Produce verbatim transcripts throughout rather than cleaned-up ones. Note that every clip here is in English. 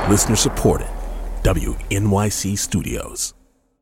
Listener supported. W N Y C Studios.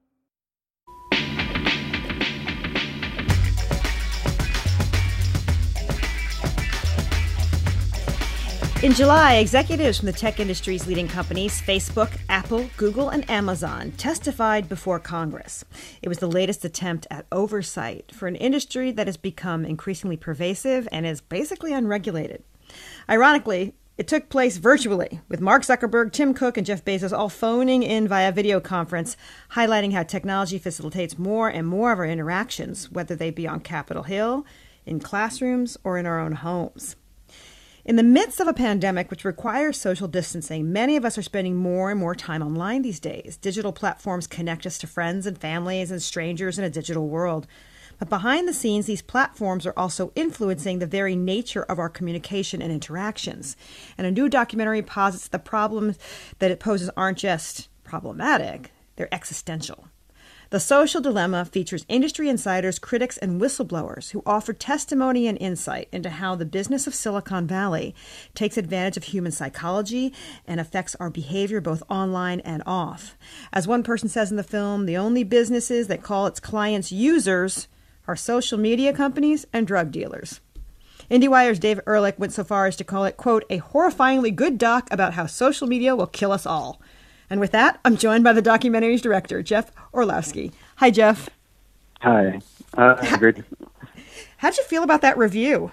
In July, executives from the tech industry's leading companies, Facebook, Apple, Google, and Amazon, testified before Congress. It was the latest attempt at oversight for an industry that has become increasingly pervasive and is basically unregulated. Ironically, it took place virtually, with Mark Zuckerberg, Tim Cook, and Jeff Bezos all phoning in via video conference, highlighting how technology facilitates more and more of our interactions, whether they be on Capitol Hill, in classrooms, or in our own homes. In the midst of a pandemic which requires social distancing, many of us are spending more and more time online these days. Digital platforms connect us to friends and families and strangers in a digital world. But behind the scenes, these platforms are also influencing the very nature of our communication and interactions. And a new documentary posits the problems that it poses aren't just problematic, they're existential. The Social Dilemma features industry insiders, critics, and whistleblowers who offer testimony and insight into how the business of Silicon Valley takes advantage of human psychology and affects our behavior both online and off. As one person says in the film, the only businesses that call its clients users are social media companies and drug dealers. IndieWire's David Ehrlich went so far as to call it, quote, a horrifyingly good doc about how social media will kill us all. And with that, I'm joined by the documentary's director, Jeff Orlowski. Hi, Jeff. Hi. Uh, great. How'd you feel about that review?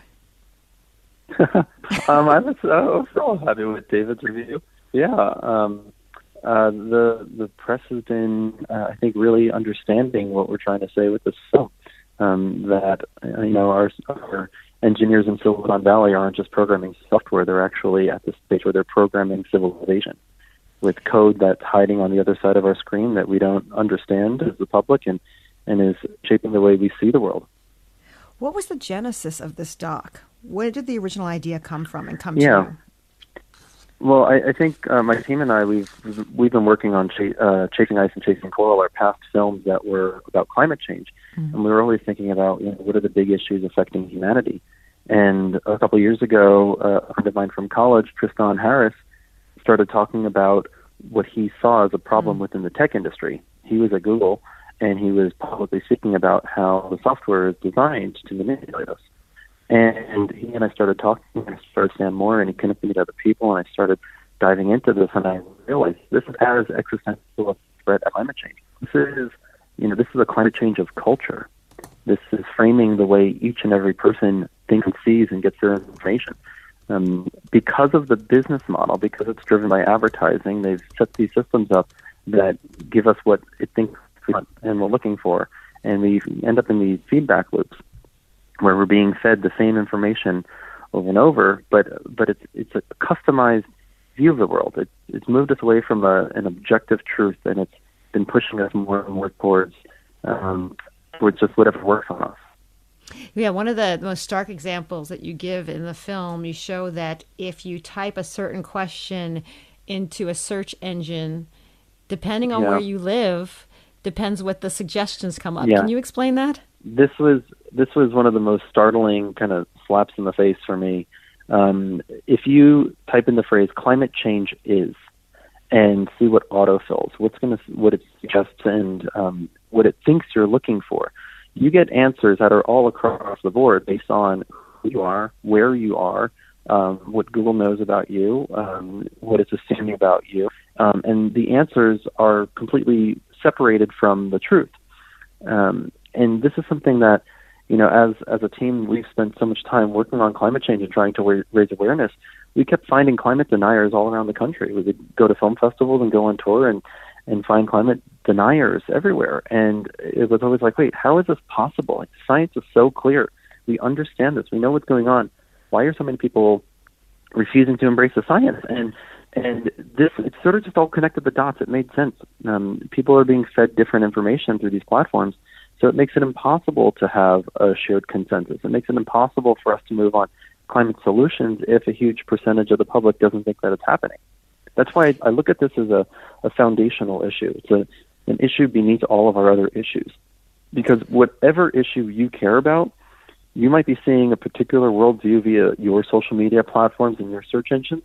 um, I was uh, overall happy with David's review. Yeah. Um, uh, the the press has been, uh, I think, really understanding what we're trying to say with this film. Um, that uh, you know, our, our engineers in Silicon Valley aren't just programming software; they're actually at the stage where they're programming civilization, with code that's hiding on the other side of our screen that we don't understand as the public and, and is shaping the way we see the world. What was the genesis of this doc? Where did the original idea come from and come yeah. to you? Well, I, I think uh, my team and I, we've we've been working on ch- uh, Chasing Ice and Chasing Coral, our past films that were about climate change. Mm-hmm. And we were always thinking about, you know, what are the big issues affecting humanity? And a couple of years ago, uh, a friend of mine from college, Tristan Harris, started talking about what he saw as a problem mm. within the tech industry. He was at Google, and he was publicly speaking about how the software is designed to manipulate us. And he and I started talking, and I started to understand more, and he connected me to other people, and I started diving into this, and I realized this is as existential a threat as climate change. This is, you know, this is a climate change of culture. This is framing the way each and every person thinks and sees and gets their information. Um, because of the business model, because it's driven by advertising, they've set these systems up that give us what it thinks we want and we're looking for. And we end up in these feedback loops where we're being fed the same information over and over, but but it's it's a customized view of the world. It, it's moved us away from a, an objective truth, and it's been pushing us more and more towards, um, towards just whatever works on us. Yeah, one of the most stark examples that you give in the film, you show that if you type a certain question into a search engine, depending on yeah. where you live, depends what the suggestions come up. Yeah. Can you explain that? This was this was one of the most startling kind of slaps in the face for me. Um, if you type in the phrase "climate change is" and see what autofills, what's going to what it suggests and um, what it thinks you're looking for, you get answers that are all across the board based on who you are, where you are, um, what Google knows about you, um, what it's assuming about you, um, and the answers are completely separated from the truth. Um, and this is something that, you know, as as a team, we've spent so much time working on climate change and trying to wa- raise awareness. We kept finding climate deniers all around the country. We would go to film festivals and go on tour and, and find climate deniers everywhere. And it was always like, wait, how is this possible? Like, science is so clear. We understand this. We know what's going on. Why are so many people refusing to embrace the science? And and this, it sort of just all connected the dots. It made sense. Um, people are being fed different information through these platforms. So it makes it impossible to have a shared consensus. It makes it impossible for us to move on climate solutions if a huge percentage of the public doesn't think that it's happening. That's why I look at this as a, a foundational issue. It's a, an issue beneath all of our other issues. Because whatever issue you care about, you might be seeing a particular worldview via your social media platforms and your search engines,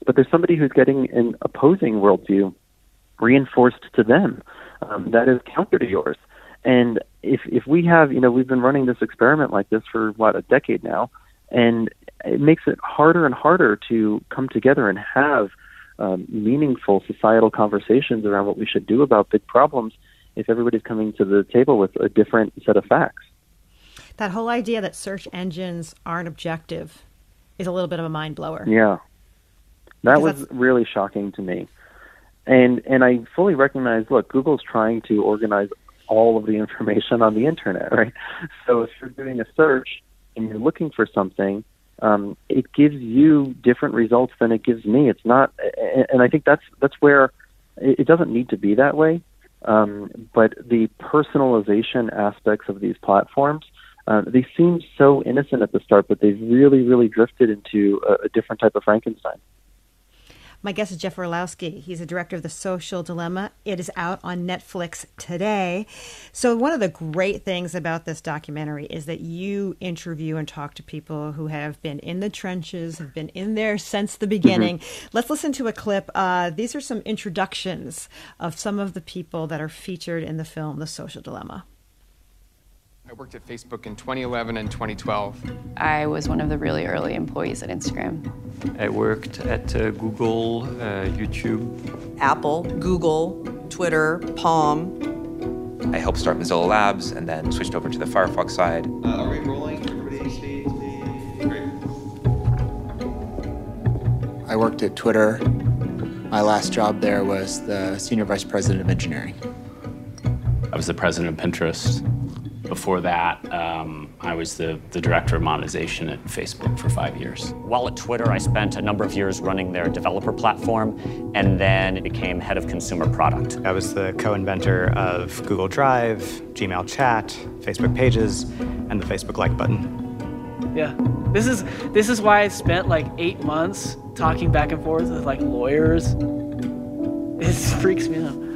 but there's somebody who's getting an opposing worldview reinforced to them um, that is counter to yours. And if if we have, you know, we've been running this experiment like this for, what, a decade now, and it makes it harder and harder to come together and have um, meaningful societal conversations around what we should do about big problems if everybody's coming to the table with a different set of facts. That whole idea that search engines aren't objective is a little bit of a mind blower. Yeah. That was really shocking to me. And and I fully recognize, look, Google's trying to organize all of the information on the internet, right? So if you're doing a search and you're looking for something, um, it gives you different results than it gives me. It's not, and I think that's that's where it doesn't need to be that way. Um, but the personalization aspects of these platforms, uh, they seem so innocent at the start, but they've really, really drifted into a, a different type of Frankenstein. My guest is Jeff Orlowski. He's a director of The Social Dilemma. It is out on Netflix today. So one of the great things about this documentary is that you interview and talk to people who have been in the trenches, have been in there since the beginning. Mm-hmm. Let's listen to a clip. Uh, these are some introductions of some of the people that are featured in the film The Social Dilemma. I worked at Facebook in twenty eleven and twenty twelve. I was one of the really early employees at Instagram. I worked at uh, Google, uh, YouTube. Apple, Google, Twitter, Palm. I helped start Mozilla Labs and then switched over to the Firefox side. Uh, are we rolling? Everybody stay, stay. Great. I worked at Twitter. My last job there was the Senior Vice President of Engineering. I was the president of Pinterest. Before that, um, I was the, the director of monetization at Facebook for five years. While at Twitter, I spent a number of years running their developer platform, and then became head of consumer product. I was the co-inventor of Google Drive, Gmail Chat, Facebook Pages, and the Facebook Like button. Yeah, this is this is why I spent like eight months talking back and forth with like lawyers. It freaks me out.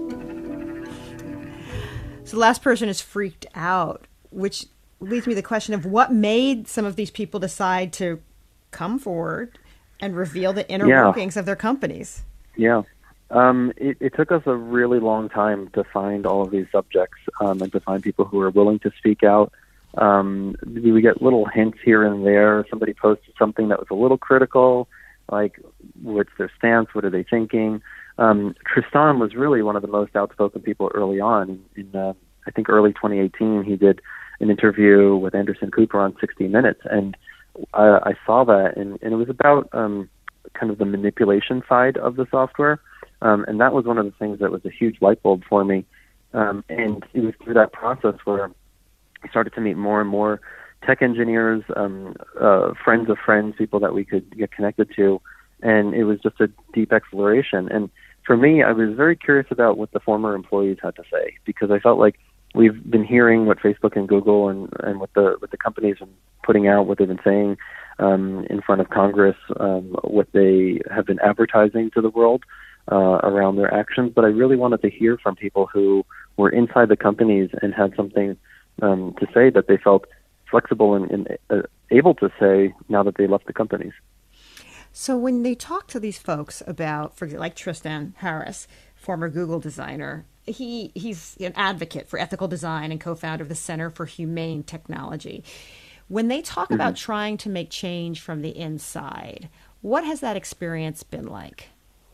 So the last person is freaked out, which leads me to the question of what made some of these people decide to come forward and reveal the inner yeah. workings of their companies. Yeah. Um, it, it took us a really long time to find all of these subjects um, and to find people who are willing to speak out. Um, we get little hints here and there. Somebody posted something that was a little critical, like what's their stance, what are they thinking? Um, Tristan was really one of the most outspoken people early on. In uh, I think early twenty eighteen, he did an interview with Anderson Cooper on sixty minutes, and I, I saw that, and, and it was about um, kind of the manipulation side of the software, um, and that was one of the things that was a huge light bulb for me. Um, and it was through that process where I started to meet more and more tech engineers, um, uh, friends of friends, people that we could get connected to, and it was just a deep exploration. And for me, I was very curious about what the former employees had to say, because I felt like we've been hearing what Facebook and Google and, and what the what the companies are putting out, what they've been saying um, in front of Congress, um, what they have been advertising to the world uh, around their actions. But I really wanted to hear from people who were inside the companies and had something um, to say that they felt flexible and, and uh, able to say now that they left the companies. So when they talk to these folks about, for example, like Tristan Harris, former Google designer, he he's an advocate for ethical design and co-founder of the Center for Humane Technology. When they talk mm-hmm. about trying to make change from the inside, what has that experience been like?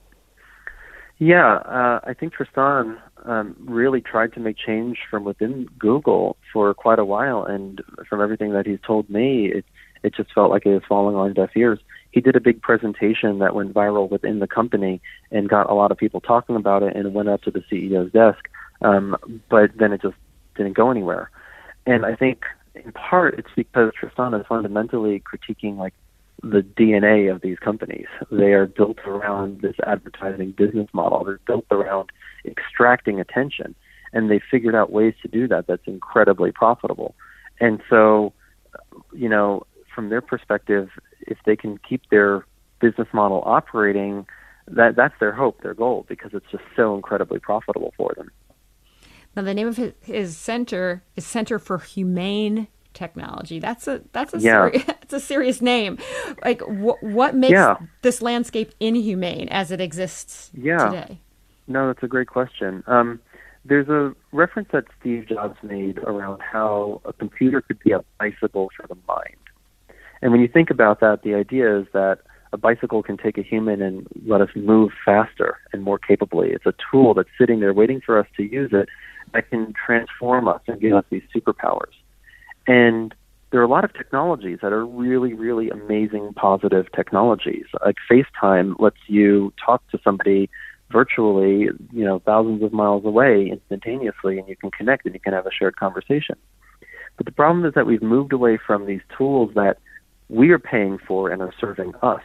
Yeah, uh, I think Tristan um, really tried to make change from within Google for quite a while, and from everything that he's told me, it it just felt like it was falling on deaf ears. He did a big presentation that went viral within the company and got a lot of people talking about it, and it went up to the C E O's desk, um, but then it just didn't go anywhere. And I think in part it's because Tristan is fundamentally critiquing like the D N A of these companies. They are built around this advertising business model. They're built around extracting attention, and they figured out ways to do that that's incredibly profitable. And so, you know, from their perspective, if they can keep their business model operating, that that's their hope, their goal, because it's just so incredibly profitable for them. Now, the name of his, his center is Center for Humane technology. That's a that's a Yeah. seri- it's a serious name. Like wh- what makes Yeah. this landscape inhumane as it exists Yeah. today? No, that's a great question. Um, there's a reference that Steve Jobs made around how a computer could be a bicycle for the mind. And when you think about that, the idea is that a bicycle can take a human and let us move faster and more capably. It's a tool that's sitting there waiting for us to use it that can transform us and give us these superpowers. And there are a lot of technologies that are really, really amazing, positive technologies. Like FaceTime lets you talk to somebody virtually, you know, thousands of miles away instantaneously, and you can connect and you can have a shared conversation. But the problem is that we've moved away from these tools that we are paying for and are serving us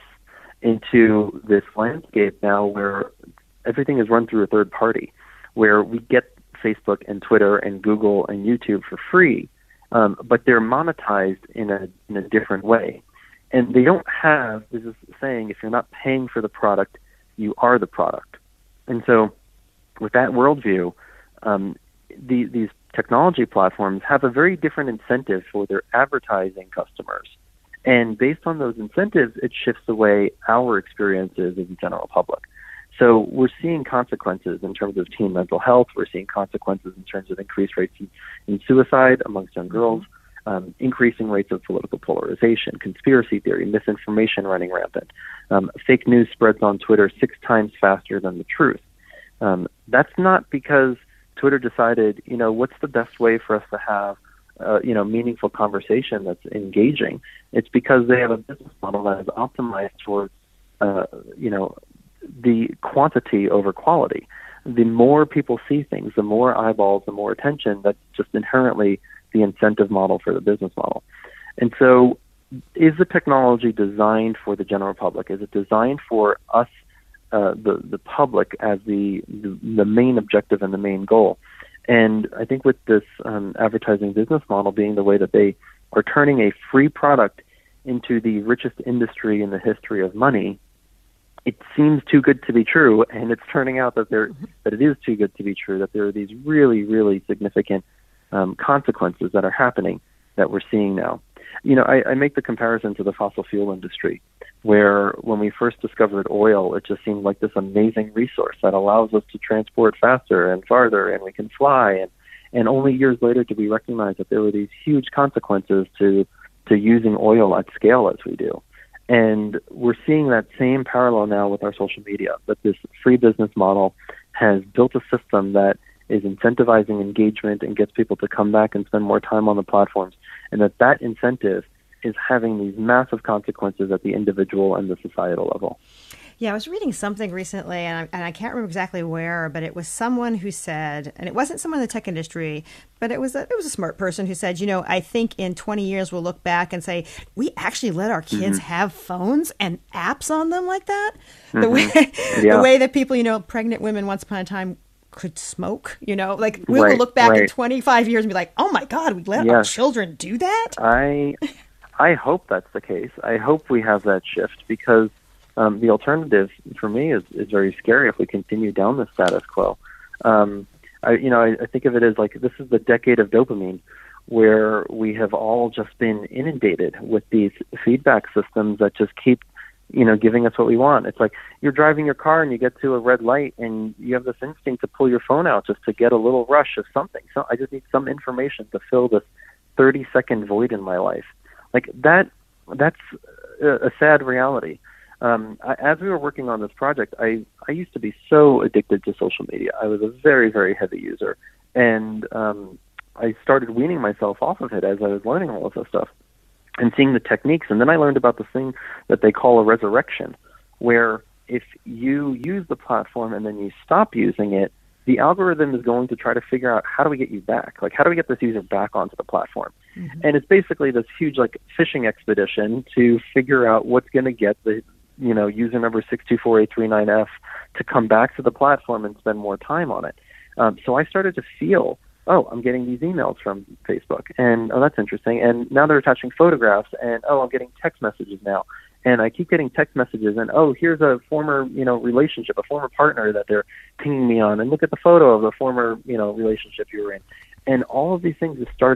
into this landscape now where everything is run through a third party, where we get Facebook and Twitter and Google and YouTube for free, um, but they're monetized in a in a different way. And they don't have, this is saying, if you're not paying for the product, you are the product. And so with that worldview, um, the, these technology platforms have a very different incentive for their advertising customers. And based on those incentives, it shifts away our experiences as the general public. So we're seeing consequences in terms of teen mental health. We're seeing consequences in terms of increased rates in, in suicide amongst young girls, um, increasing rates of political polarization, conspiracy theory, misinformation running rampant. Um, fake news spreads on Twitter six times faster than the truth. Um, that's not because Twitter decided, you know, what's the best way for us to have Uh, you know, meaningful conversation that's engaging. It's because they have a business model that is optimized towards, uh, you know, the quantity over quality. The more people see things, the more eyeballs, the more attention. That's just inherently the incentive model for the business model. And so, is the technology designed for the general public? Is it designed for us, uh, the the public, as the, the the main objective and the main goal? And I think with this um, advertising business model being the way that they are turning a free product into the richest industry in the history of money, it seems too good to be true, and it's turning out that there that it is too good to be true, that there are these really, really significant um, consequences that are happening that we're seeing now. You know, I, I make the comparison to the fossil fuel industry, where when we first discovered oil, it just seemed like this amazing resource that allows us to transport faster and farther, and we can fly. And, and only years later did we recognize that there were these huge consequences to, to using oil at scale as we do. And we're seeing that same parallel now with our social media, that this free business model has built a system that is incentivizing engagement and gets people to come back and spend more time on the platforms, and that that incentive is having these massive consequences at the individual and the societal level. Yeah, I was reading something recently, and I, and I can't remember exactly where, but it was someone who said, and it wasn't someone in the tech industry, but it was a, it was a smart person who said, you know, I think in twenty years we'll look back and say, we actually let our kids mm-hmm. have phones and apps on them like that? Mm-hmm. The way yeah. the way that people, you know, pregnant women once upon a time could smoke, you know, like we right, will look back right. in twenty-five years and be like, oh my God, we let yes. our children do that? I I hope that's the case. I hope we have that shift, because um, the alternative for me is, is very scary if we continue down the status quo. Um, I, you know, I, I think of it as like this is the decade of dopamine, where we have all just been inundated with these feedback systems that just keep, you know, giving us what we want. It's like you're driving your car and you get to a red light and you have this instinct to pull your phone out just to get a little rush of something. So I just need some information to fill this thirty second void in my life. Like that, that's a, a sad reality. Um, I, as we were working on this project, I, I used to be so addicted to social media. I was a very, very heavy user. And um, I started weaning myself off of it as I was learning all of this stuff and seeing the techniques. And then I learned about this thing that they call a resurrection, where if you use the platform and then you stop using it, the algorithm is going to try to figure out, how do we get you back? Like, how do we get this user back onto the platform? Mm-hmm. And it's basically this huge, like, fishing expedition to figure out what's going to get the, you know, user number six two four eight three nine F to come back to the platform and spend more time on it. Um, so I started to feel, oh, I'm getting these emails from Facebook, and oh, that's interesting. And now they're attaching photographs, and oh, I'm getting text messages now. And I keep getting text messages, and oh, here's a former, you know, relationship, a former partner that they're pinging me on, and look at the photo of the former, you know, relationship you were in. And all of these things have started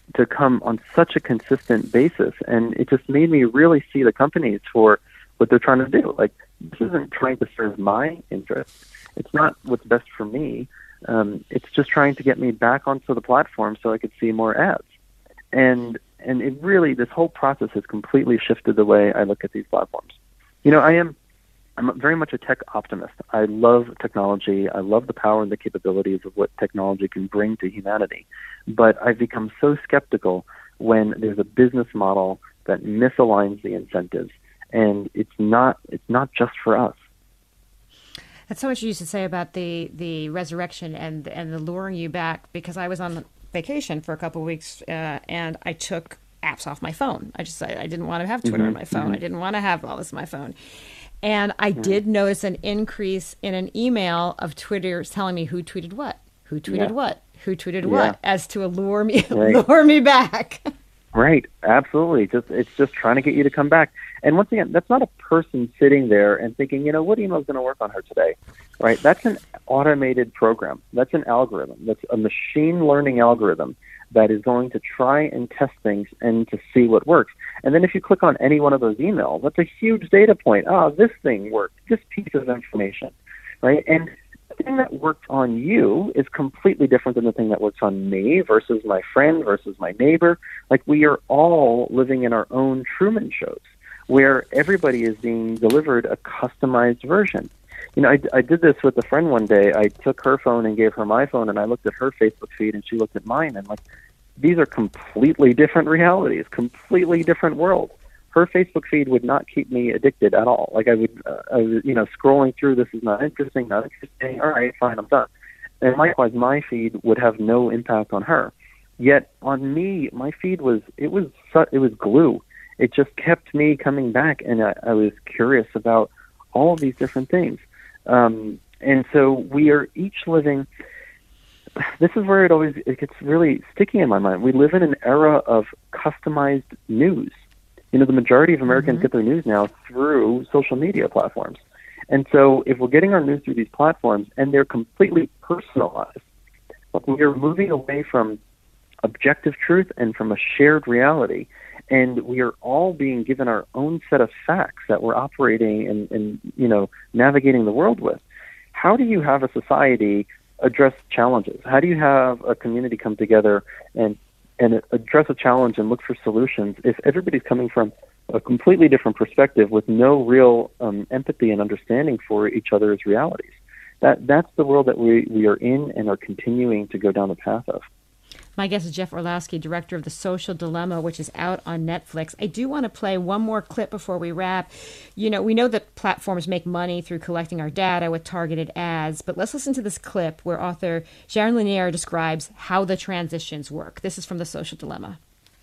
to come on such a consistent basis. And it just made me really see the companies for what they're trying to do. Like, this isn't trying to serve my interests. It's not what's best for me. Um, it's just trying to get me back onto the platform so I could see more ads. And and it really, this whole process has completely shifted the way I look at these platforms. You know, I am I'm very much a tech optimist. I love technology. I love the power and the capabilities of what technology can bring to humanity. But I've become so skeptical when there's a business model that misaligns the incentives, and it's not it's not just for us. That's so much you used to say about the, the resurrection and and the luring you back, because I was on vacation for a couple of weeks uh, and I took apps off my phone. I just I, I didn't want to have Twitter mm-hmm. on my phone. Mm-hmm. I didn't want to have all this on my phone. And I mm-hmm. did notice an increase in an email of Twitter telling me who tweeted what, who tweeted yeah. what, who tweeted yeah. what, as to allure me, right. lure me back. Right, absolutely. Just it's just trying to get you to come back. And once again, that's not a person sitting there and thinking, you know, what email is going to work on her today, right? That's an automated program. That's an algorithm. That's a machine learning algorithm that is going to try and test things and to see what works. And then if you click on any one of those emails, that's a huge data point. Oh, this thing worked, this piece of information, right? And the thing that works on you is completely different than the thing that works on me versus my friend versus my neighbor. Like, we are all living in our own Truman shows where everybody is being delivered a customized version. You know, I, I did this with a friend one day. I took her phone and gave her my phone, and I looked at her Facebook feed, and she looked at mine, and like, these are completely different realities, completely different worlds. Her Facebook feed would not keep me addicted at all. Like, I would, uh, I was, you know, scrolling through, this is not interesting, not interesting, all right, fine, I'm done. And likewise, my feed would have no impact on her. Yet on me, my feed was, it was, it was glue. It just kept me coming back, and I, I was curious about all of these different things. Um, and so we are each living, this is where it always, it gets really sticky in my mind. We live in an era of customized news. You know, the majority of Americans mm-hmm. get their news now through social media platforms. And so if we're getting our news through these platforms and they're completely personalized, we are moving away from objective truth and from a shared reality. And we are all being given our own set of facts that we're operating and, and, you know, navigating the world with. How do you have a society address challenges? How do you have a community come together and and address a challenge and look for solutions if everybody's coming from a completely different perspective with no real um, empathy and understanding for each other's realities? That that's the world that we, we are in and are continuing to go down the path of. My guest is Jeff Orlowski, director of The Social Dilemma, which is out on Netflix. I do want to play one more clip before we wrap. You know, we know that platforms make money through collecting our data with targeted ads, but let's listen to this clip where author Jaron Lanier describes how the transitions work. This is from The Social Dilemma.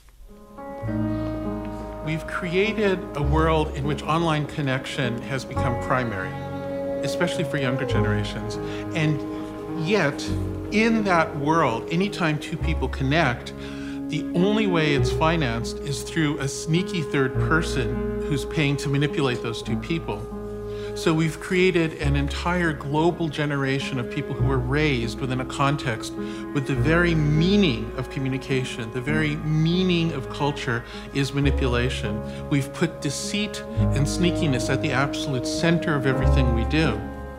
We've created a world in which online connection has become primary, especially for younger generations. And yet, in that world, anytime two people connect, the only way it's financed is through a sneaky third person who's paying to manipulate those two people. So we've created an entire global generation of people who were raised within a context with the very meaning of communication, the very meaning of culture is manipulation. We've put deceit and sneakiness at the absolute center of everything we do.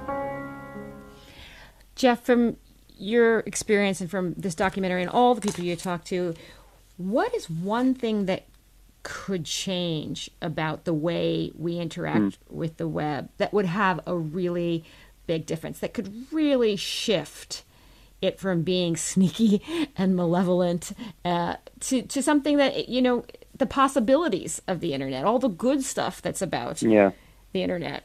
Jeff, from your experience and from this documentary and all the people you talk to, what is one thing that could change about the way we interact mm. with the web that would have a really big difference, that could really shift it from being sneaky and malevolent uh, to, to something that, you know, the possibilities of the internet, all the good stuff that's about yeah. the internet?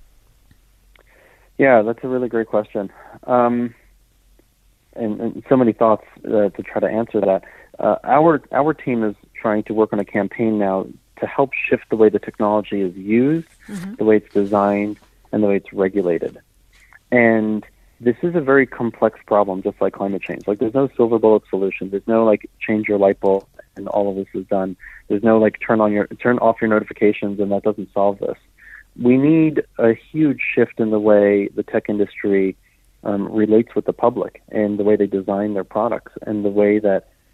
Yeah, that's a really great question. Um, and, and so many thoughts uh, to try to answer that. Uh, our our team is trying to work on a campaign now to help shift the way the technology is used, mm-hmm. the way it's designed, and the way it's regulated. And this is a very complex problem, just like climate change. Like, there's no silver bullet solution. There's no, like, change your light bulb and all of this is done. There's no, like, turn on your turn off your notifications and that doesn't solve this. We need a huge shift in the way the tech industry um, relates with the public and the way they design their products and the way that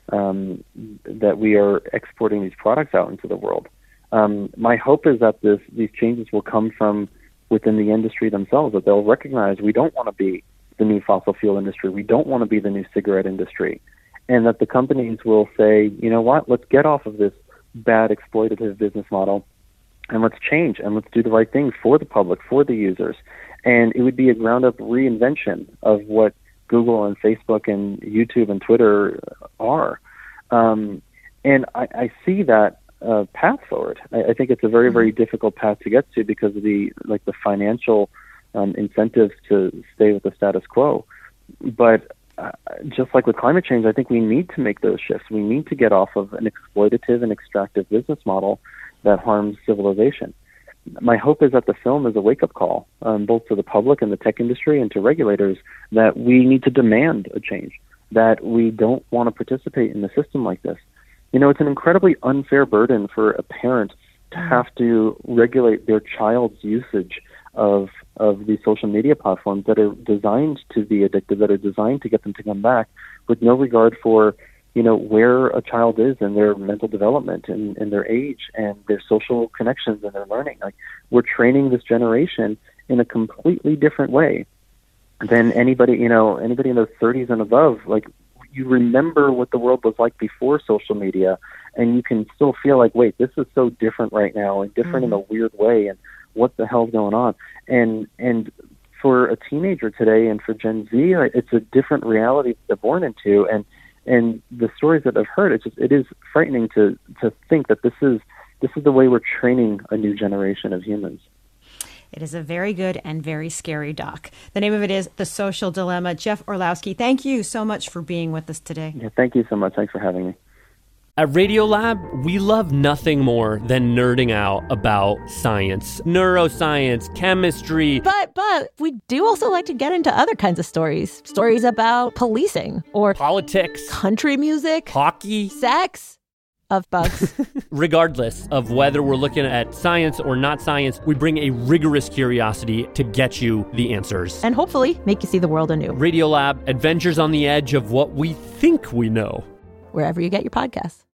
um, that we are exporting these products out into the world. Um, my hope is that this, these changes will come from within the industry themselves, that they'll recognize we don't want to be the new fossil fuel industry, we don't want to be the new cigarette industry, and that the companies will say, you know what, let's get off of this bad exploitative business model, and let's change, and let's do the right thing for the public, for the users. And it would be a ground-up reinvention of what Google and Facebook and YouTube and Twitter are. Um, and I, I see that uh, path forward. I, I think it's a very, very difficult path to get to because of the like the financial um, incentives to stay with the status quo. But uh, just like with climate change, I think we need to make those shifts. We need to get off of an exploitative and extractive business model that harms civilization. My hope is that the film is a wake-up call, um, both to the public and the tech industry and to regulators, that we need to demand a change, that we don't want to participate in a system like this. You know, it's an incredibly unfair burden for a parent to have to regulate their child's usage of of these social media platforms that are designed to be addictive, that are designed to get them to come back, with no regard for, you know, where a child is in their mental development and, and their age and their social connections and their learning. Like, we're training this generation in a completely different way than anybody, you know, anybody in their thirties and above. Like, you remember what the world was like before social media, and you can still feel like, wait, this is so different right now, and different mm-hmm. in a weird way, and what the hell's going on? And and for a teenager today and for Gen Z, it's a different reality they're born into, and And the stories that I've heard, it's just, it is frightening to, to think that this is this is the way we're training a new generation of humans. It is a very good and very scary doc. The name of it is The Social Dilemma. Jeff Orlowski, thank you so much for being with us today. Yeah, thank you so much. Thanks for having me. At Radiolab, we love nothing more than nerding out about science, neuroscience, chemistry. But but we do also like to get into other kinds of stories. Stories about policing or politics, country music, hockey, sex, of bugs. Regardless of whether we're looking at science or not science, we bring a rigorous curiosity to get you the answers. And hopefully make you see the world anew. Radiolab, adventures on the edge of what we think we know. Wherever you get your podcasts.